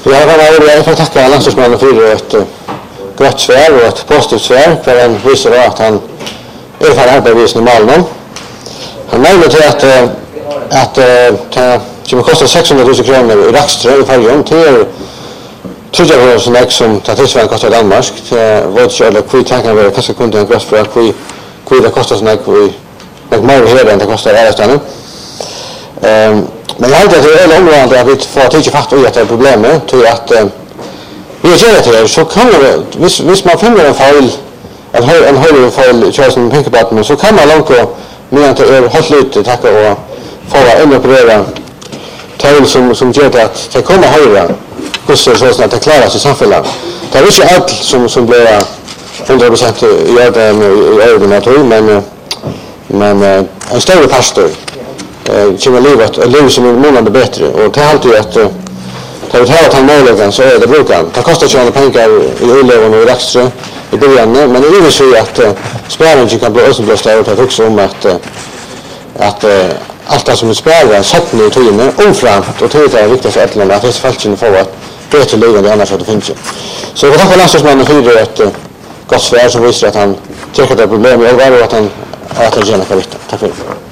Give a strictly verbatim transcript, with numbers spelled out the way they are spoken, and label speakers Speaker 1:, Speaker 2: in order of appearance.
Speaker 1: Ja, jag får tacka landslagsmannen för ett gott svar och ett positivt svar för han visar att han är för arbetsvis normal nu. Han nämnde till att att det kommer kosta sexhundratusen kronor i dagsströ i färjan till tror jag som ex som tatisvän kostar Danmark. Vad så eller kvit tanken var kanske kunde en gross för att kvit kvit det kostar såna kvit och mer här än det kostar alla ställen. Ehm men jag hade det är långt att vi får ta fatt i att det är problemet till att vi gör det så kan det vis vis man finner en fel att ha en hög fel chosen tänker på men så kan man långt med att det har slut tacka och få en operera tal som som gör att det kommer höra hur så så att det klarar sig samhället. Det är inte allt som som blir hundra procent gör det i ögonen men men en större pastor eh kommer livet ett liv som är månande bättre och det är alltid att ta ut här att han möjligen så är det brukan. Det kostar ju pengar i ölleven och i dagsströ i början men det är ju så att späringen kan bli ösblåst ut att också om att att allt det som är spärrar sätt nu till inne omframt och till det är viktigt för att lämna att det fallet får att bättre liv än det annars hade finns. Så jag tackar landslagsmannen för ett gott svar som visar att han tycker att det är problem och att han att han gärna kan veta. Tack för det.